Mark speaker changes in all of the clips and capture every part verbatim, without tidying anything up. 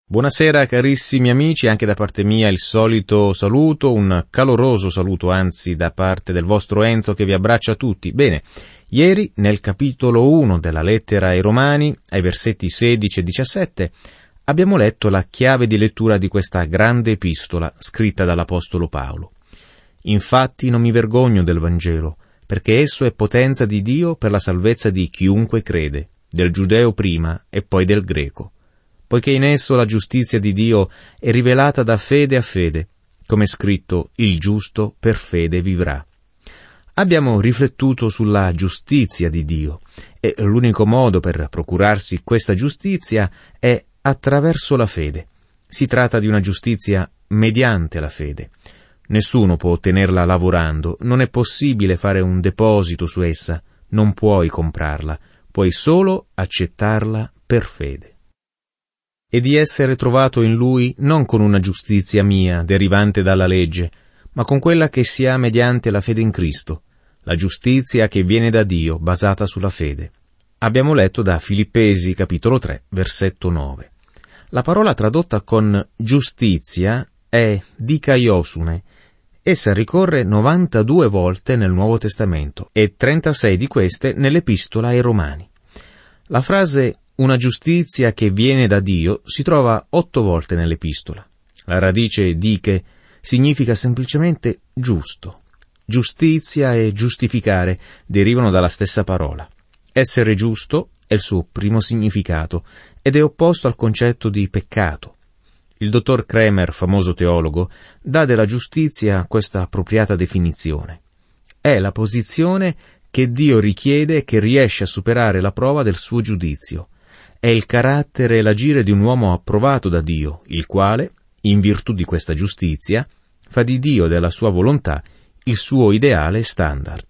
Speaker 1: Buonasera carissimi amici, anche da parte mia il solito saluto, un caloroso saluto anzi da parte del vostro Enzo che vi abbraccia tutti. Bene, ieri nel capitolo uno della lettera ai Romani, ai versetti sedici e diciassette, abbiamo letto la chiave di lettura di questa grande epistola scritta dall'Apostolo Paolo. Infatti non mi vergogno del Vangelo, perché esso è potenza di Dio per la salvezza di chiunque crede, del giudeo prima e poi del greco, poiché in esso la giustizia di Dio è rivelata da fede a fede, come è scritto, il giusto per fede vivrà. Abbiamo riflettuto sulla giustizia di Dio, e l'unico modo per procurarsi questa giustizia è attraverso la fede. Si tratta di una giustizia mediante la fede. Nessuno può ottenerla lavorando, non è possibile fare un deposito su essa, non puoi comprarla, puoi solo accettarla per fede. E di essere trovato in Lui non con una giustizia mia, derivante dalla legge, ma con quella che si ha mediante la fede in Cristo, la giustizia che viene da Dio, basata sulla fede. Abbiamo letto da Filippesi, capitolo tre, versetto nove. La parola tradotta con giustizia è dikaiosune. Essa ricorre novantadue volte nel Nuovo Testamento e trentasei di queste nell'Epistola ai Romani. La frase una giustizia che viene da Dio si trova otto volte nell'Epistola. La radice dike significa semplicemente giusto. Giustizia e giustificare derivano dalla stessa parola. Essere giusto è il suo primo significato ed è opposto al concetto di peccato. Il dottor Kremer, famoso teologo, dà della giustizia questa appropriata definizione. È la posizione che Dio richiede e che riesce a superare la prova del suo giudizio. È il carattere e l'agire di un uomo approvato da Dio, il quale, in virtù di questa giustizia, fa di Dio e della sua volontà il suo ideale standard.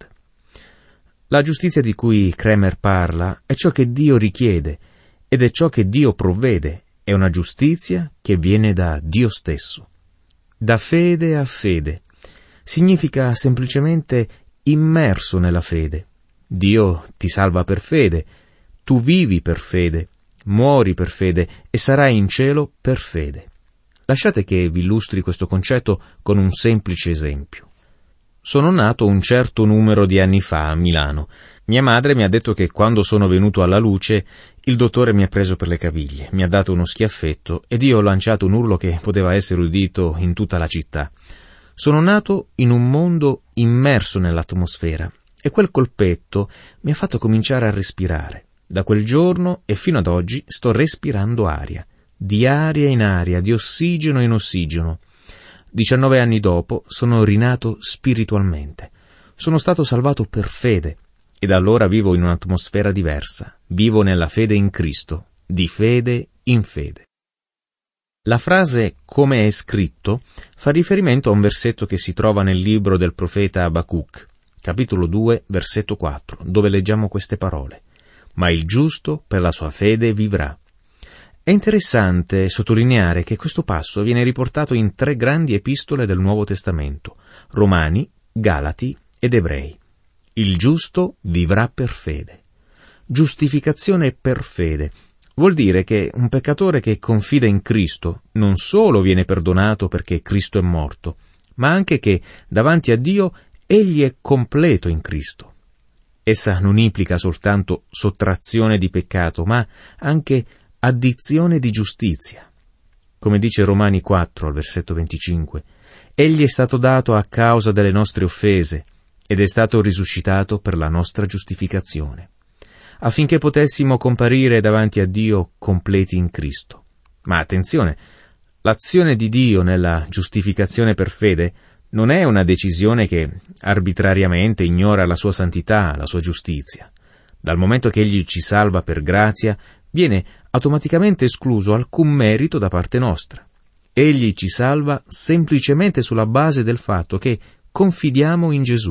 Speaker 1: La giustizia di cui Kremer parla è ciò che Dio richiede ed è ciò che Dio provvede, è una giustizia che viene da Dio stesso. Da fede a fede significa semplicemente immerso nella fede. Dio ti salva per fede, tu vivi per fede, muori per fede e sarai in cielo per fede. Lasciate che vi illustri questo concetto con un semplice esempio. Sono nato un certo numero di anni fa a Milano. Mia madre mi ha detto che quando sono venuto alla luce il dottore mi ha preso per le caviglie, mi ha dato uno schiaffetto ed io ho lanciato un urlo che poteva essere udito in tutta la città. Sono nato in un mondo immerso nell'atmosfera e quel colpetto mi ha fatto cominciare a respirare. Da quel giorno e fino ad oggi sto respirando aria, di aria in aria, di ossigeno in ossigeno. Diciannove anni dopo sono rinato spiritualmente. Sono stato salvato per fede e da allora vivo in un'atmosfera diversa. Vivo nella fede in Cristo, di fede in fede. La frase «come è scritto» fa riferimento a un versetto che si trova nel libro del profeta Abacuc, capitolo due, versetto quattro, dove leggiamo queste parole. Ma il giusto per la sua fede vivrà. È interessante sottolineare che questo passo viene riportato in tre grandi epistole del Nuovo Testamento, Romani, Galati ed Ebrei. Il giusto vivrà per fede. Giustificazione per fede vuol dire che un peccatore che confida in Cristo non solo viene perdonato perché Cristo è morto, ma anche che davanti a Dio egli è completo in Cristo. Essa non implica soltanto sottrazione di peccato, ma anche addizione di giustizia. Come dice Romani quattro, al versetto venticinque, egli è stato dato a causa delle nostre offese ed è stato risuscitato per la nostra giustificazione, affinché potessimo comparire davanti a Dio completi in Cristo. Ma attenzione, l'azione di Dio nella giustificazione per fede non è una decisione che arbitrariamente ignora la sua santità, la sua giustizia. Dal momento che egli ci salva per grazia, viene automaticamente escluso alcun merito da parte nostra. Egli ci salva semplicemente sulla base del fatto che confidiamo in Gesù.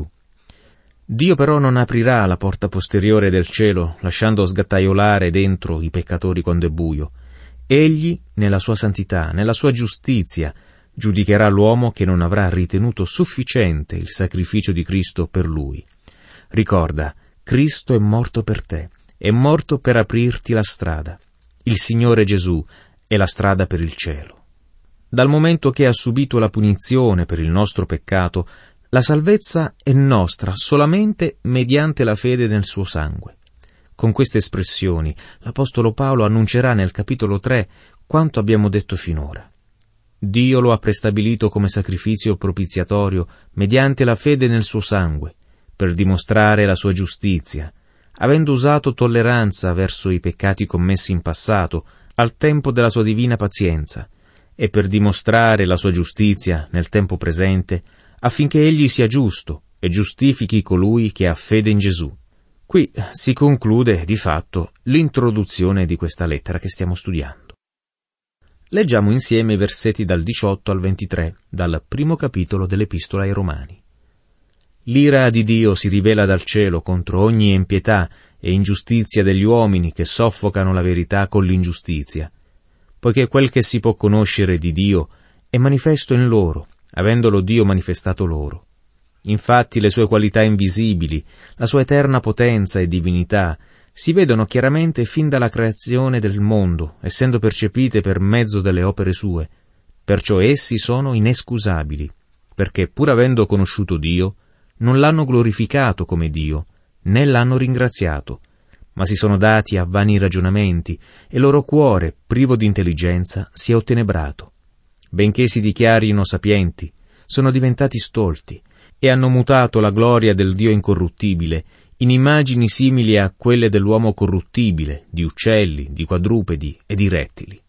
Speaker 1: Dio però non aprirà la porta posteriore del cielo, lasciando sgattaiolare dentro i peccatori quando è buio. Egli, nella sua santità, nella sua giustizia, giudicherà l'uomo che non avrà ritenuto sufficiente il sacrificio di Cristo per lui. Ricorda, Cristo è morto per te, è morto per aprirti la strada. Il Signore Gesù è la strada per il cielo. Dal momento che ha subito la punizione per il nostro peccato, la salvezza è nostra solamente mediante la fede nel suo sangue. Con queste espressioni, l'Apostolo Paolo annuncerà nel capitolo tre quanto abbiamo detto finora. Dio lo ha prestabilito come sacrificio propiziatorio mediante la fede nel suo sangue, per dimostrare la sua giustizia, avendo usato tolleranza verso i peccati commessi in passato, al tempo della sua divina pazienza, e per dimostrare la sua giustizia nel tempo presente, affinché egli sia giusto e giustifichi colui che ha fede in Gesù. Qui si conclude, di fatto, l'introduzione di questa lettera che stiamo studiando. Leggiamo insieme i versetti dal diciotto al ventitré, dal primo capitolo dell'Epistola ai Romani. L'ira di Dio si rivela dal cielo contro ogni impietà e ingiustizia degli uomini che soffocano la verità con l'ingiustizia, poiché quel che si può conoscere di Dio è manifesto in loro, avendolo Dio manifestato loro. Infatti le sue qualità invisibili, la sua eterna potenza e divinità, si vedono chiaramente fin dalla creazione del mondo, essendo percepite per mezzo delle opere sue. Perciò essi sono inescusabili, perché pur avendo conosciuto Dio, non l'hanno glorificato come Dio, né l'hanno ringraziato, ma si sono dati a vani ragionamenti, e il loro cuore, privo di intelligenza, si è ottenebrato. Benché si dichiarino sapienti, sono diventati stolti, e hanno mutato la gloria del Dio incorruttibile in immagini simili a quelle dell'uomo corruttibile, di uccelli, di quadrupedi e di rettili.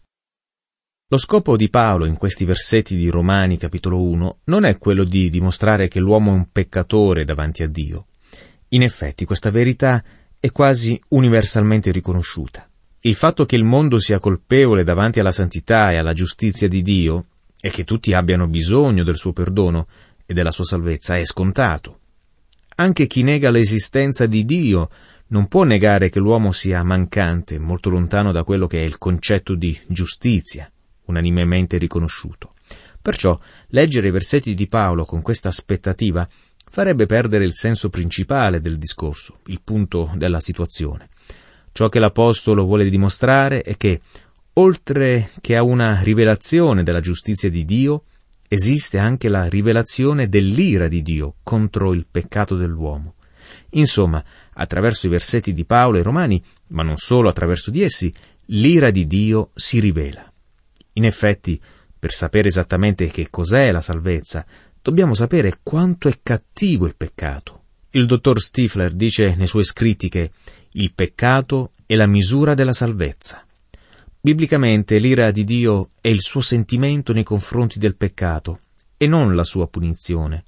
Speaker 1: Lo scopo di Paolo in questi versetti di Romani capitolo uno non è quello di dimostrare che l'uomo è un peccatore davanti a Dio. In effetti questa verità è quasi universalmente riconosciuta. Il fatto che il mondo sia colpevole davanti alla santità e alla giustizia di Dio, e che tutti abbiano bisogno del suo perdono e della sua salvezza, è scontato. Anche chi nega l'esistenza di Dio non può negare che l'uomo sia mancante, molto lontano da quello che è il concetto di giustizia, unanimemente riconosciuto. Perciò leggere i versetti di Paolo con questa aspettativa farebbe perdere il senso principale del discorso, il punto della situazione. Ciò che l'Apostolo vuole dimostrare è che, oltre che a una rivelazione della giustizia di Dio, esiste anche la rivelazione dell'ira di Dio contro il peccato dell'uomo. Insomma, attraverso i versetti di Paolo e Romani, ma non solo attraverso di essi, l'ira di Dio si rivela. In effetti, per sapere esattamente che cos'è la salvezza, dobbiamo sapere quanto è cattivo il peccato. Il dottor Stifler dice nei suoi scritti che il peccato è la misura della salvezza. Biblicamente l'ira di Dio è il suo sentimento nei confronti del peccato e non la sua punizione.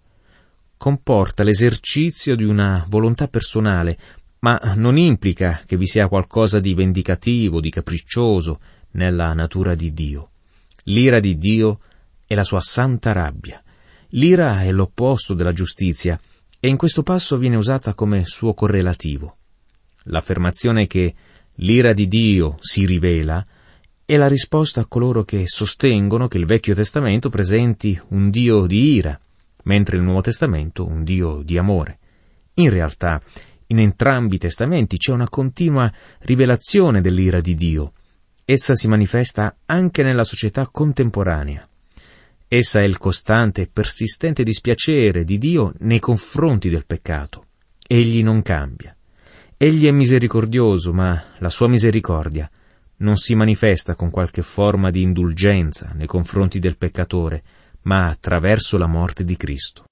Speaker 1: Comporta l'esercizio di una volontà personale, ma non implica che vi sia qualcosa di vendicativo, di capriccioso nella natura di Dio. L'ira di Dio è la sua santa rabbia. L'ira è l'opposto della giustizia e in questo passo viene usata come suo correlativo. L'affermazione che l'ira di Dio si rivela è la risposta a coloro che sostengono che il Vecchio Testamento presenti un Dio di ira, mentre il Nuovo Testamento un Dio di amore. In realtà, in entrambi i testamenti c'è una continua rivelazione dell'ira di Dio. Essa si manifesta anche nella società contemporanea. Essa è il costante e persistente dispiacere di Dio nei confronti del peccato. Egli non cambia. Egli è misericordioso, ma la sua misericordia non si manifesta con qualche forma di indulgenza nei confronti del peccatore, ma attraverso la morte di Cristo.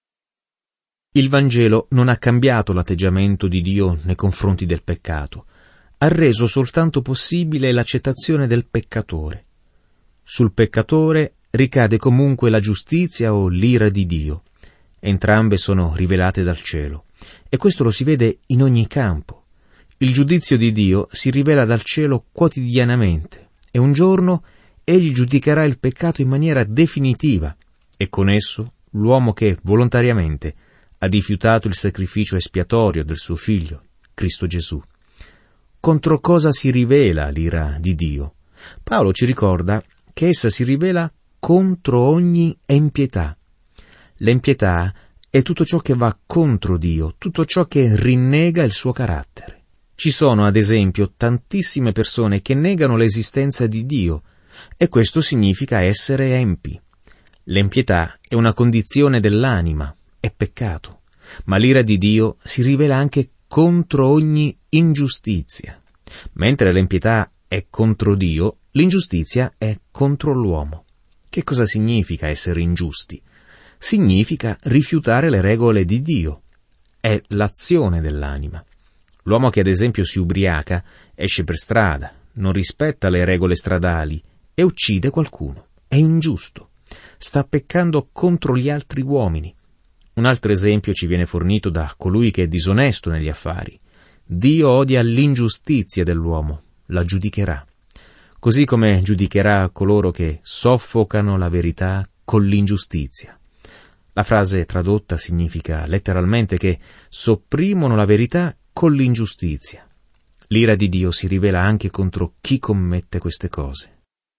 Speaker 1: Il Vangelo non ha cambiato l'atteggiamento di Dio nei confronti del peccato, ha reso soltanto possibile l'accettazione del peccatore. Sul peccatore ricade comunque la giustizia o l'ira di Dio. Entrambe sono rivelate dal cielo, e questo lo si vede in ogni campo. Il giudizio di Dio si rivela dal cielo quotidianamente, e un giorno egli giudicherà il peccato in maniera definitiva, e con esso l'uomo che volontariamente ha rifiutato il sacrificio espiatorio del suo Figlio, Cristo Gesù. Contro cosa si rivela l'ira di Dio? Paolo ci ricorda che essa si rivela contro ogni empietà. L'empietà è tutto ciò che va contro Dio, tutto ciò che rinnega il suo carattere. Ci sono, ad esempio, tantissime persone che negano l'esistenza di Dio, e questo significa essere empi. L'empietà è una condizione dell'anima, è peccato, ma l'ira di Dio si rivela anche contro ogni ingiustizia. Mentre l'empietà è contro Dio, l'ingiustizia è contro l'uomo. Che cosa significa essere ingiusti? Significa rifiutare le regole di Dio. È l'azione dell'anima. L'uomo che ad esempio si ubriaca, esce per strada, non rispetta le regole stradali e uccide qualcuno. È ingiusto. Sta peccando contro gli altri uomini. Un altro esempio ci viene fornito da colui che è disonesto negli affari. Dio odia l'ingiustizia dell'uomo, la giudicherà. Così come giudicherà coloro che soffocano la verità con l'ingiustizia. La frase tradotta significa letteralmente che sopprimono la verità con l'ingiustizia. L'ira di Dio si rivela anche contro chi commette queste cose.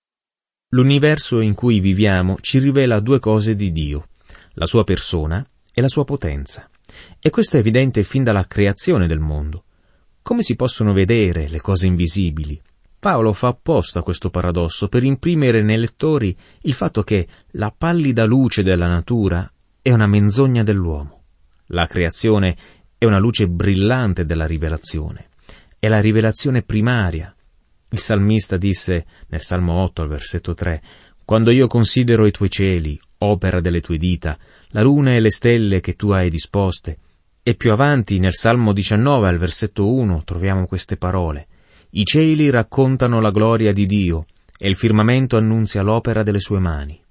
Speaker 1: L'universo in cui viviamo ci rivela due cose di Dio, la sua persona e la sua potenza. E questo è evidente fin dalla creazione del mondo. Come si possono vedere le cose invisibili? Paolo fa apposta questo paradosso per imprimere nei lettori il fatto che la pallida luce della natura è una menzogna dell'uomo. La creazione è una luce brillante della rivelazione. È la rivelazione primaria. Il salmista disse nel Salmo otto al versetto tre: «Quando io considero i tuoi cieli, opera delle tue dita, la luna e le stelle che tu hai disposte». E più avanti nel Salmo diciannove al versetto uno troviamo queste parole: «I cieli raccontano la gloria di Dio e il firmamento annunzia l'opera delle sue mani».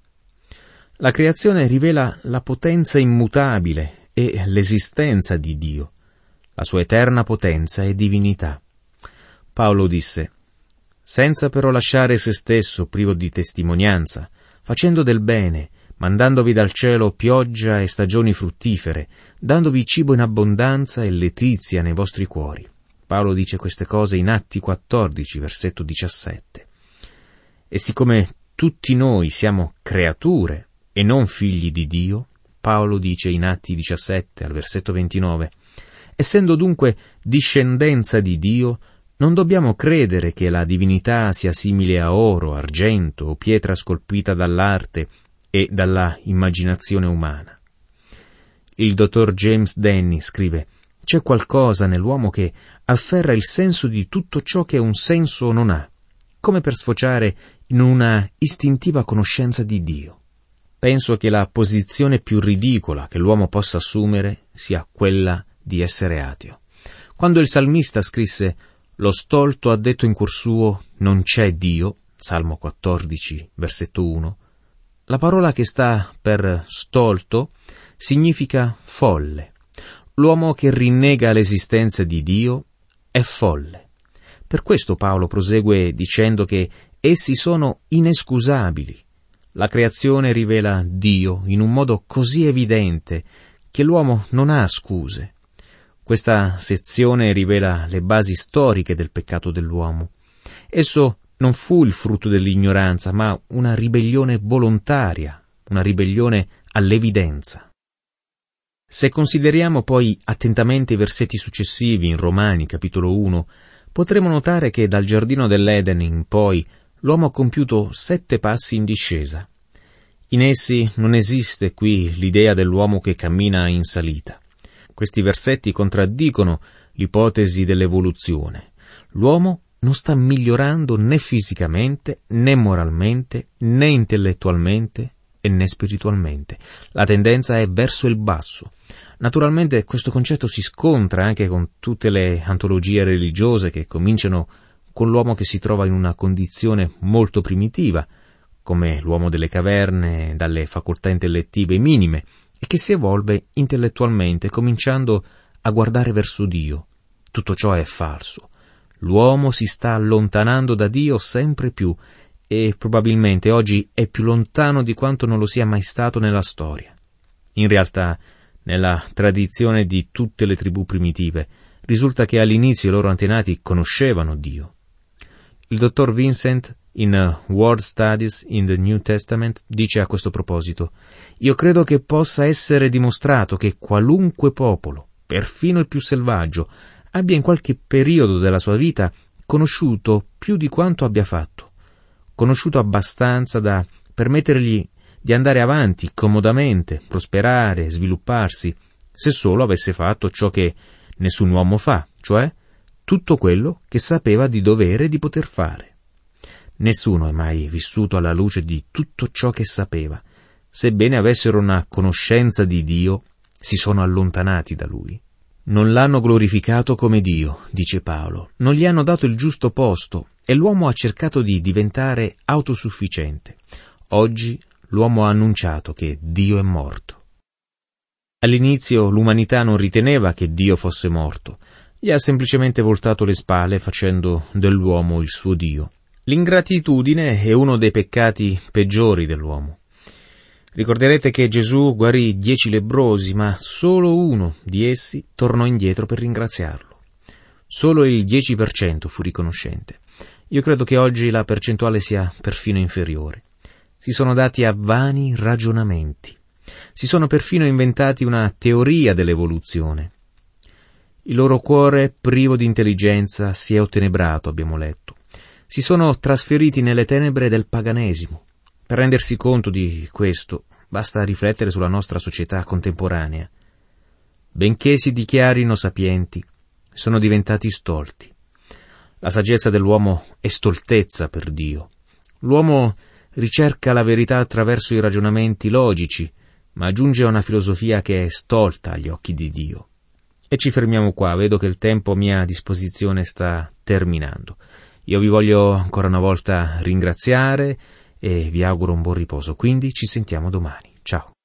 Speaker 1: La creazione rivela la potenza immutabile e l'esistenza di Dio, la sua eterna potenza e divinità. Paolo disse: «Senza però lasciare se stesso privo di testimonianza, facendo del bene, mandandovi dal cielo pioggia e stagioni fruttifere, dandovi cibo in abbondanza e letizia nei vostri cuori». Paolo dice queste cose in Atti quattordici, versetto diciassette. E siccome tutti noi siamo creature e non figli di Dio, Paolo dice in Atti diciassette, al versetto ventinove, «Essendo dunque discendenza di Dio, non dobbiamo credere che la divinità sia simile a oro, argento o pietra scolpita dall'arte e dalla immaginazione umana». Il dottor James Denney scrive: «C'è qualcosa nell'uomo che afferra il senso di tutto ciò che un senso non ha, come per sfociare in una istintiva conoscenza di Dio». Penso che la posizione più ridicola che l'uomo possa assumere sia quella di essere ateo. Quando il salmista scrisse «Lo stolto ha detto in cuor suo, non c'è Dio», Salmo quattordici, versetto uno, la parola che sta per stolto significa folle. L'uomo che rinnega l'esistenza di Dio è folle. Per questo Paolo prosegue dicendo che essi sono inescusabili. La creazione rivela Dio in un modo così evidente che l'uomo non ha scuse. Questa sezione rivela le basi storiche del peccato dell'uomo. Esso non fu il frutto dell'ignoranza, ma una ribellione volontaria, una ribellione all'evidenza. Se consideriamo poi attentamente i versetti successivi in Romani, capitolo uno, potremo notare che dal giardino dell'Eden in poi l'uomo ha compiuto sette passi in discesa. In essi non esiste qui l'idea dell'uomo che cammina in salita. Questi versetti contraddicono l'ipotesi dell'evoluzione. L'uomo non sta migliorando né fisicamente, né moralmente, né intellettualmente e né spiritualmente. La tendenza è verso il basso. Naturalmente questo concetto si scontra anche con tutte le antologie religiose che cominciano con l'uomo che si trova in una condizione molto primitiva, come l'uomo delle caverne, dalle facoltà intellettive minime, e che si evolve intellettualmente, cominciando a guardare verso Dio. Tutto ciò è falso. L'uomo si sta allontanando da Dio sempre più, e probabilmente oggi è più lontano di quanto non lo sia mai stato nella storia. In realtà, nella tradizione di tutte le tribù primitive, risulta che all'inizio i loro antenati conoscevano Dio. Il dottor Vincent, in World Studies in the New Testament, dice a questo proposito: «Io credo che possa essere dimostrato che qualunque popolo, perfino il più selvaggio, abbia in qualche periodo della sua vita conosciuto più di quanto abbia fatto. conosciuto abbastanza da permettergli di andare avanti comodamente, prosperare, svilupparsi, se solo avesse fatto ciò che nessun uomo fa, cioè tutto quello che sapeva di dovere di poter fare. Nessuno è mai vissuto alla luce di tutto ciò che sapeva. Sebbene avessero una conoscenza di Dio, si sono allontanati da Lui. Non l'hanno glorificato come Dio, dice Paolo, non gli hanno dato il giusto posto e l'uomo ha cercato di diventare autosufficiente. Oggi l'uomo ha annunciato che Dio è morto. All'inizio l'umanità non riteneva che Dio fosse morto, gli ha semplicemente voltato le spalle facendo dell'uomo il suo Dio. L'ingratitudine è uno dei peccati peggiori dell'uomo. Ricorderete che Gesù guarì dieci lebbrosi, ma solo uno di essi tornò indietro per ringraziarlo. Solo il dieci per cento fu riconoscente. Io credo che oggi la percentuale sia perfino inferiore. Si sono dati a vani ragionamenti. Si sono perfino inventati una teoria dell'evoluzione. Il loro cuore, privo di intelligenza, si è ottenebrato, abbiamo letto. Si sono trasferiti nelle tenebre del paganesimo. Per rendersi conto di questo, basta riflettere sulla nostra società contemporanea. Benché si dichiarino sapienti, sono diventati stolti. La saggezza dell'uomo è stoltezza per Dio. L'uomo ricerca la verità attraverso i ragionamenti logici, ma giunge a una filosofia che è stolta agli occhi di Dio. E ci fermiamo qua, vedo che il tempo a mia disposizione sta terminando. Io vi voglio ancora una volta ringraziare e vi auguro un buon riposo, quindi ci sentiamo domani. Ciao.